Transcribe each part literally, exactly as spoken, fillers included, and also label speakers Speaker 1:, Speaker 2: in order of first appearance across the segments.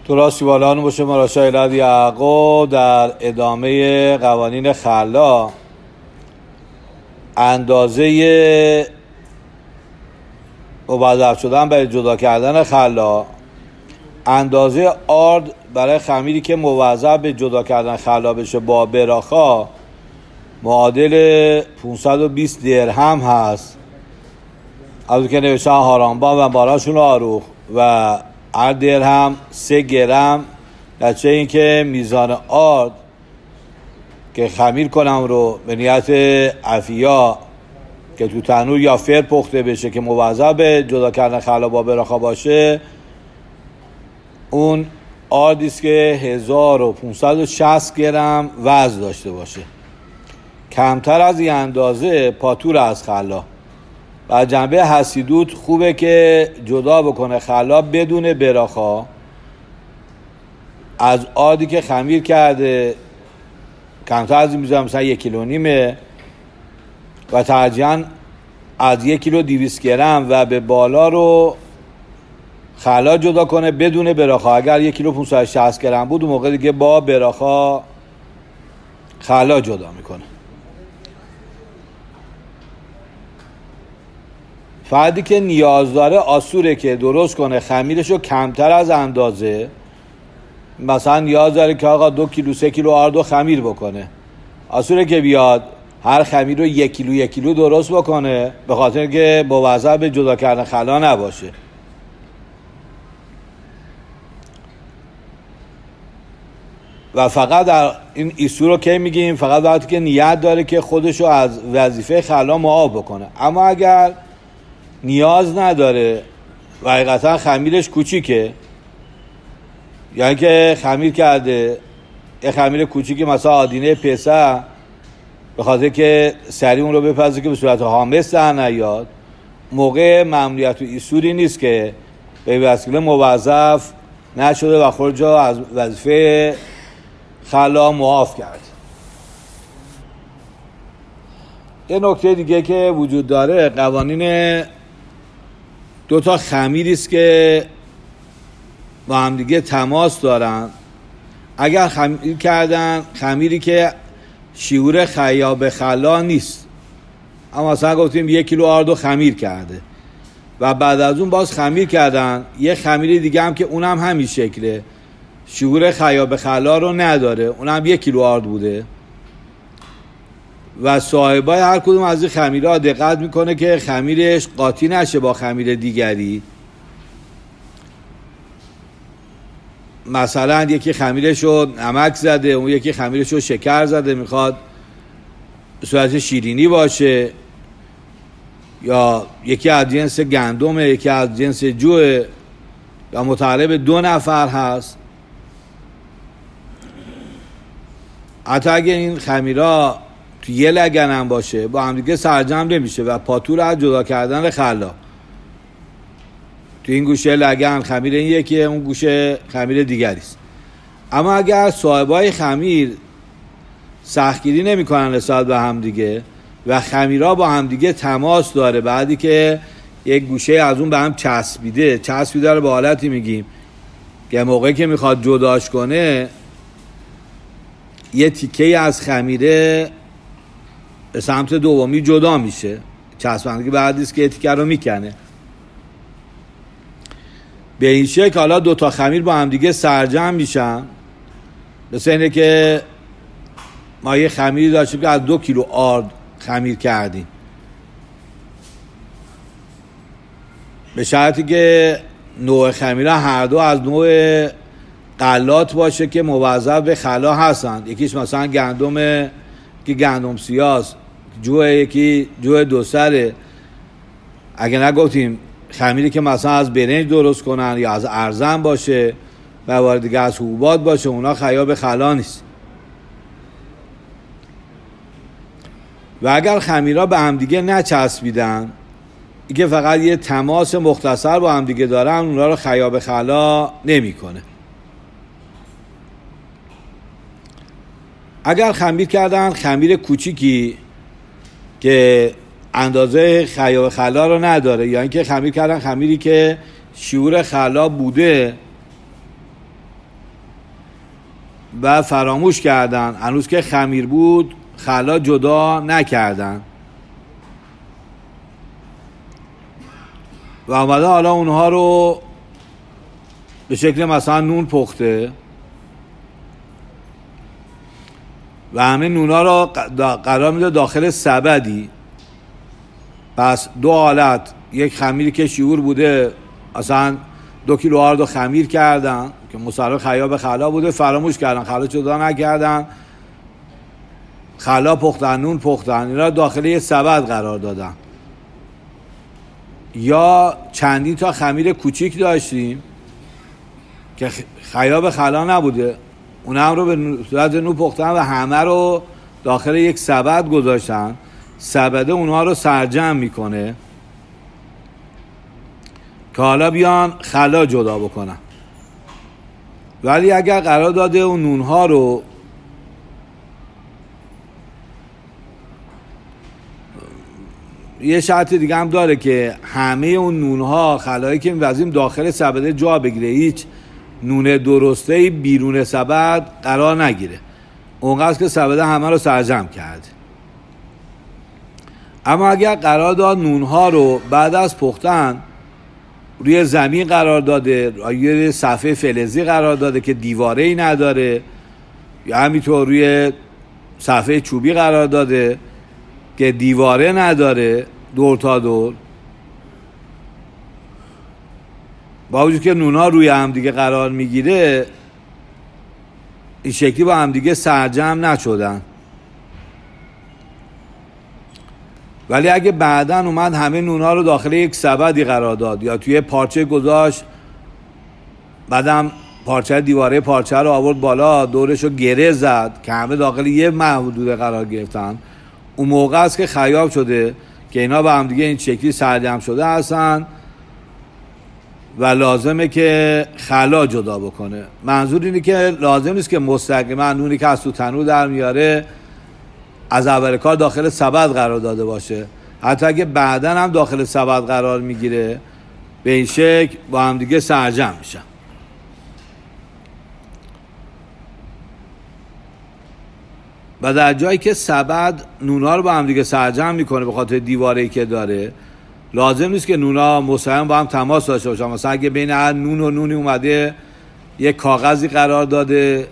Speaker 1: تو راستی بالان باشه مراشای لد یعقوب در ادامه قوانین خلا اندازه موظف شدن برای جدا کردن خلا، اندازه آرد برای خمیری که موظف به جدا کردن خلا بشه با براخا معادل پانصد و بیست درهم هست. از که نوشتن هارانبان و باراشون آروخ و هر درهم سه گرم. نتیجه این که میزان آرد که خمیر کنم رو به نیت عفیا که تو تنور یا فر پخته بشه که موظف به جدا کردن خلا با براخا باشه، اون آردیست که هزار و پانصد و شصت گرم وزن داشته باشه. کمتر از این اندازه پاتور از خلا. و جنبه حسیدوت خوبه که جدا بکنه خلا بدون براخا از آردی که خمیر کرده. کمتر از این میذارم مثلا یک کیلو نیمه و ترجیحاً از یک کیلو دویست گرم و به بالا رو خلا جدا کنه بدون براخا. اگر یک کیلو پانصد و شصت گرم بود اون موقع دیگه با براخا خلا جدا میکنه. فردی که نیاز داره آسوره که درست کنه خمیرشو کمتر از اندازه. مثلا نیاز داره که آقا دو کیلو سه کیلو آردو خمیر بکنه، آسوره که بیاد هر خمیر رو یک کیلو یک کیلو درست بکنه به خاطر که موظف به جدا کردن خلا نباشه. و فقط در این ایسو رو که میگیم فقط وقتی که نیت داره که خودشو از وظیفه خلا معاف بکنه. اما اگر نیاز نداره و حقیقتا خمیرش کوچیکه، یعنی که خمیر کرده یه خمیر کوچیکی مثلا آدینه پسه به خاطر که سریع اون رو بپزه که به صورت حامس در نیاد، موقع ممنوعیت و ایسوری نیست که به وسیله موظف نشده و خود جا از وظیفه خلا معاف کرد. یه نکته دیگه که وجود داره، قوانین دو تا خمیری است که با هم دیگه تماس دارن. اگر خمیر کردن خمیری که شیور خیاب خلا نیست، اما مثلا گفتیم یک کیلو آردو خمیر کرده و بعد از اون باز خمیر کردن یه خمیر دیگه هم که اونم همین شکله، شیور خیاب خلا رو نداره، اونم یک کیلو آرد بوده و صاحبای هر کدوم از این خمیرها دقت میکنه که خمیرش قاطی نشه با خمیر دیگری. مثلا یکی خمیرش رو نمک زده، اون یکی خمیرش رو شکر زده، میخواد به صورت شیرینی باشه، یا یکی از جنس گندمه یکی از جنس جوه، یا متعلق به دو نفر هست. حتی اگه این خمیرها تو یه لگن هم باشه با هم دیگه سرجم نمیشه و پاتور از جدا کردن خلا. تو این گوشه لگن خمیر این یکیه، اون گوشه خمیر دیگری است. اما اگر صاحبای خمیر سختگیری نمی‌کنن نسبت به هم دیگه و خمیرها با هم دیگه تماس داره، بعدی که یک گوشه از اون به هم چسبیده چسبیده رو به حالتی میگیم که موقعی که میخواد جداش کنه یه تیکه از خمیره به سمت دومی جدا میشه، چسبندگی بعدیست که یه تیکه رو میکنه. به این شکل حالا دوتا خمیر با هم دیگه سرجم میشن. مثل اینه که ما یه خمیری داشتیم که از دو کیلو آرد خمیر کردیم، به شرطی که نوع خمیره هر دو از نوع غلات باشه که موظف به خلا هستن. یکیش مثلا گندم که گندم سیاست جوه، یکی جوه دو سره. اگه نگفتیم خمیری که مثلا از برنج درست کنن یا از ارزن باشه و وارد دیگه از حبوبات باشه، اونا خیاب خلا نیست. و اگر خمیرها به هم دیگه نچسبیدن که فقط یه تماس مختصر با هم دیگه دارن، اونا رو خیاب خلا نمی کنه. اگر خمیر کردن خمیر کوچیکی که اندازه خیاب خلا رو نداره، یا اینکه خمیر کردن خمیری که شیور خلا بوده و فراموش کردن، هنوز که خمیر بود خلا جدا نکردن و آمده حالا اونها رو به شکل مثلا نون پخته و همه نونا رو قرار میده داخل سبدی. پس دو حالت، یک خمیری که شیور بوده، اصلا دو کیلو آرد خمیر کردن که مصرف خیاب خلا بوده، فراموش کردن، خلا جدا نکردن، خلا پختن، نون پختن، اینا داخل یه سبد قرار دادن. یا چندین تا خمیر کوچیک داشتیم که خیاب خلا نبوده، اون هم رو به صورت نون پختن و همه رو داخل یک سبد گذاشتن. سبده اونها رو سرجم میکنه که حالا بیان خلا جدا بکنن. ولی اگر قرار داده اون نونها رو یه شرط دیگه هم داره که همه اون نونها خلایی که می‌وزیم داخل سبده جا بگیره، هیچ نون درسته بیرون سبد قرار نگیره، اونقدر که سبده همه رو سرجم کرد. اما اگر قرار داد نونها رو بعد از پختن روی زمین قرار داده، روی صفحه فلزی قرار داده که دیواره‌ای نداره، یا همینطور روی صفحه چوبی قرار داده که دیواره نداره دور تا دور، با وجود که نونها روی هم دیگه قرار میگیره، این شکلی با هم دیگه سرجم نشدن. ولی اگه بعداً اومد همه نونها رو داخل یک سبدی قرار داد یا توی پارچه گذاشت، بعدم پارچه دیواره پارچه رو آورد بالا، دورش رو گره زد که همه داخل یه محدوده قرار گرفتن، اون موقع است که خیاب شده که اینا با هم دیگه این شکلی سرجم شده هستن و لازمه که خلا جدا بکنه. منظور اینه که لازم نیست که مستقیما نونی که از تو تنور در میاره از اول کار داخل سبد قرار داده باشه، حتی اگه بعداً هم داخل سبد قرار میگیره به این شکل با هم دیگه سرجم میشن. و در جایی که سبد نونا رو با هم دیگه سرجم میکنه به خاطر دیواره‌ای که داره، لازم نیست که نونا مستقیم با هم تماس داشته باشن. مثلا اگه بین هر نون و نونی اومده یک کاغذی قرار داده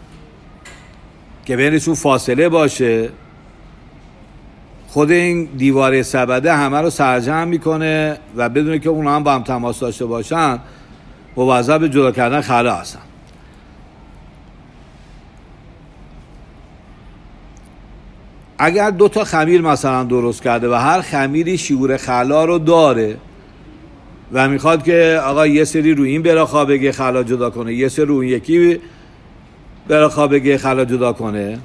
Speaker 1: که بینشون فاصله باشه، خود این دیواره سبده همه رو سرجم میکنه و بدونه که اونا هم با هم تماس داشته باشن موظف به جدا کردن خلا هستن. اگر دو تا خمیر مثلا درست کرده و هر خمیری شیور خلا رو داره و میخواد که آقا یه سری رو این براخوابگی خلا جدا کنه، یه سری رو اون یکی براخوابگی خلا جدا کنه،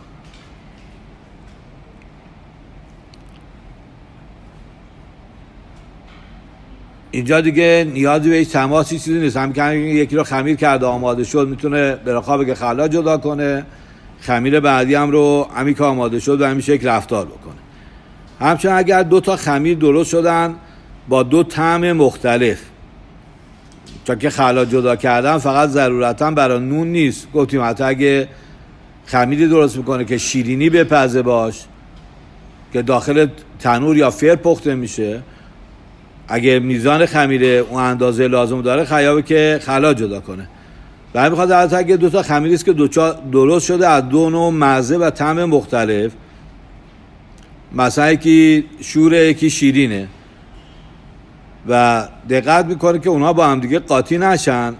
Speaker 1: اینجا دیگه نیازی به هیچ تماسی چیزی نیست. هم که یکی رو خمیر کرده آماده شد میتونه براخوابگی خلا جدا کنه، خمیر بعدی هم رو همین که آماده شد و همین شکل رفتار بکنه. همچنین اگر دو تا خمیر درست شدن با دو طعم مختلف، چون که خلا جدا کردن فقط ضرورتا برای نون نیست، گفتیم حتی اگه خمیری درست میکنه که شیرینی بپزه باش که داخل تنور یا فر پخته میشه، اگه میزان خمیره اون اندازه لازم داره خیابه که خلا جدا کنه. و میخواد حتی اگه دو تا خمیری است که درست شده از دو نوع مزه و طعم مختلف، مثلا یکی شوره یکی شیرینه، و دقت میکنه که اونها با هم دیگه قاطی نشن،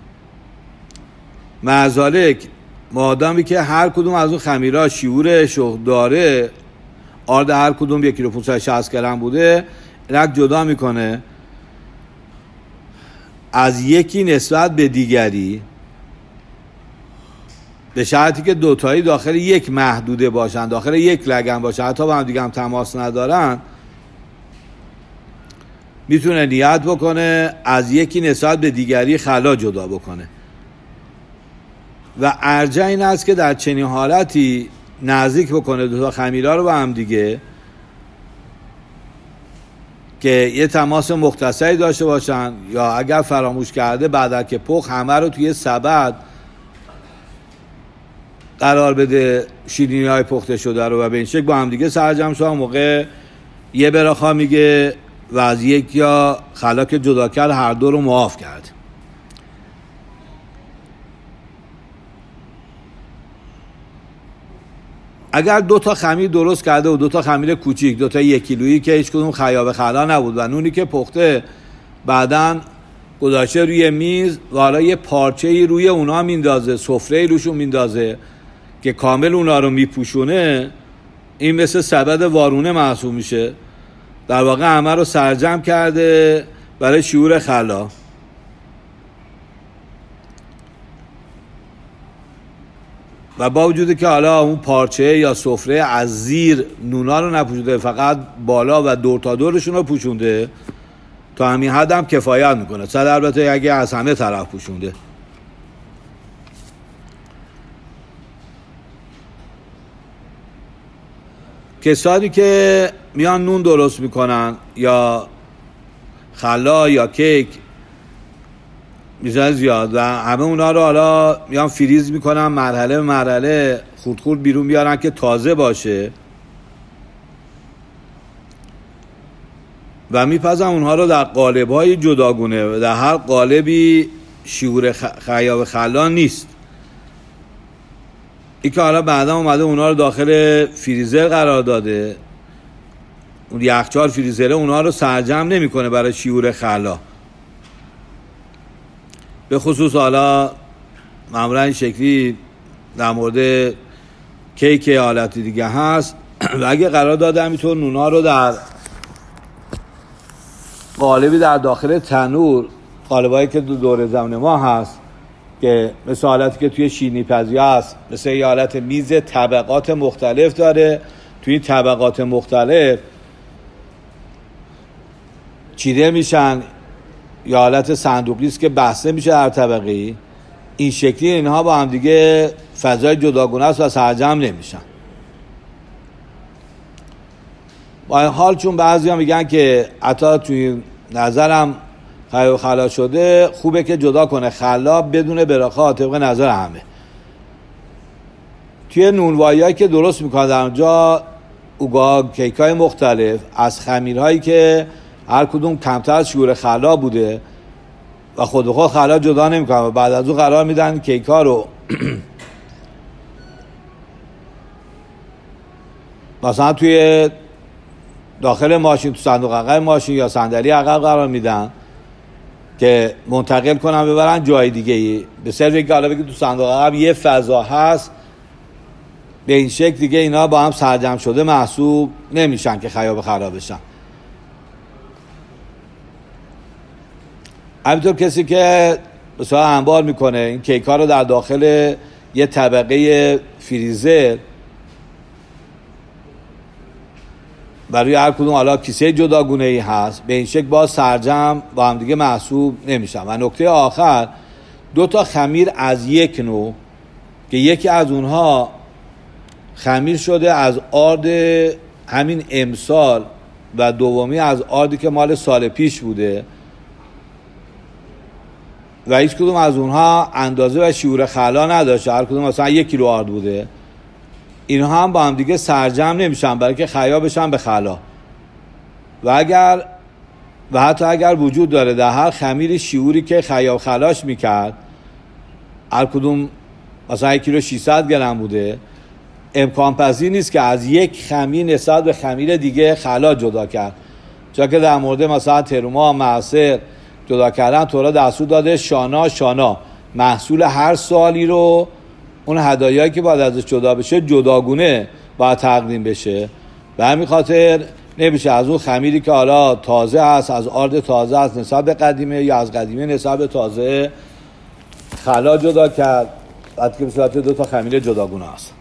Speaker 1: معذالک مادامی که هر کدوم از اون خمیرها شیور شخ داره، آرد هر کدوم یک کیلو پانصد و شصت گرم بوده، اینک جدا میکنه از یکی نسبت به دیگری، به شرطی که دوتایی داخل یک محدوده باشن، داخل یک لگن باشن، حتی با هم دیگه هم تماس ندارن، میتونه نیت بکنه از یکی نسبت به دیگری خلا جدا بکنه. و ارجح این است که در چنین حالتی نزدیک بکنه دو تا خمیرها رو با هم دیگه که یه تماس مختصری داشته باشن، یا اگر فراموش کرده بعد از که پخت همه رو توی سبد قرار بده شیرینی های پخته شده رو و به این شکل با هم دیگه سرجم شدن. موقع یه براخا میگه و از یک یا خلا که جدا کرد هر دو رو معاف کرد. اگر دو تا خمیر درست کرده و دو تا خمیر کوچیک، دو تا یک کیلویی که هیچ کدوم خیاب خلا نبود و نونی که پخته بعدن گذاشته روی میز و حالا یه پارچه‌ای روی اونا میندازه، سفره‌ای روشون میندازه که کامل اونا رو میپوشونه، این مثل سبد وارونه محسوب میشه. در واقع همه رو سرجم کرده برای شعور خلا. و با وجودی که حالا اون پارچه یا سفره از زیر نونا رو نپوشونده، فقط بالا و دور تا دورشون رو پوشونده، تا همین حد هم کفایت میکنه. صد البته اگه از همه طرف پوشونده. کسانی که میان نون درست میکنن یا خلا یا کیک میزن زیاد و همه اونا رو حالا میان فریز میکنن، مرحله به مرحله خورد خورد بیرون بیارن که تازه باشه و میپزن اونها رو در قالب‌های جداگونه و در هر قالبی شعور خیاب خلا نیست. این که حالا بعدا اومده اونا رو داخل فریزر قرار داده، اون یخچال فریزره اونا رو سرجم نمیکنه برای شعور خلا. به خصوص حالا معمولا این شکلی در مورد کیک حالتی دیگه هست و اگه قرار داده همینطور نونا رو در قالبی در داخل تنور، قالبایی که دور زمین ما هست که مثل حالتی که توی شیرینی پزی هست، مثل یه حالت میز طبقات مختلف داره، توی طبقات مختلف چیده میشن یا حالت صندوقی است که بسته میشه در طبقی. این شکلی اینها با هم دیگه فضای جداگونه است و سرجم نمیشن. با این حال چون بعضی ها میگن که حتی توی نظرم خیاب خلا شده خوبه که جدا کنه خلا بدون براخا، طبق نظر همه. توی نونوایی هایی که درست میکنن در اونجا اوگا کیک های مختلف از خمیرهایی که هر کدوم کمتر از شعور خلا بوده و خود به خود خلا جدا نمیکنن و بعد از اون قرار میدن کیک ها رو مثلا توی داخل ماشین، تو صندوق عقب ماشین یا صندلی عقب قرار میدن که منتقل کنن ببرن جای دیگه ای. به صرف اینکه حالا بگید تو صندوق عقب یه فضا هست، به این شکل دیگه اینا با هم سرجم شده محسوب نمیشن که خیاب خراب بشن. همینطور کسی که مثلا انبار میکنه این کیک ها رو در داخل یه طبقه فریزر برای هر کدوم حالا کیسه جداگونه ای هست، به این شکل با سرجم با هم دیگه محسوب نمیشن. و نکته آخر، دو تا خمیر از یک نوع که یکی از اونها خمیر شده از آرد همین امسال و دومی از آردی که مال سال پیش بوده و هیچ کدوم از اونها اندازه و شعور خلا نداشته، هر کدوم مثلا یک کیلو آرد بوده، اینها هم با هم دیگه سرجم نمیشن برای که خیا بشن به خلا. و اگر و حتی اگر وجود داره در هر خمیر شعوری که خیا خلاش میکرد، هر کدوم مثلا یک کیلو ششصد گرم بوده، امکان پذیر نیست که از یک خمیر نسبت به خمیر دیگه خلا جدا کرد. چون که در مورد مثلا تروما معصر جدا کردن تورا دستور داده شانا شانا محصول هر سالی رو اون هدایایی که باید ازش جدا بشه جداگونه باید تقدیم بشه. به همین خاطر نمیشه از اون خمیری که حالا تازه هست، از آرد تازه هست نسبت به قدیمه یا از قدیمه نسبت به تازه خلا جدا کرد، بعد که به صورت دو تا خمیر جداگونه هست.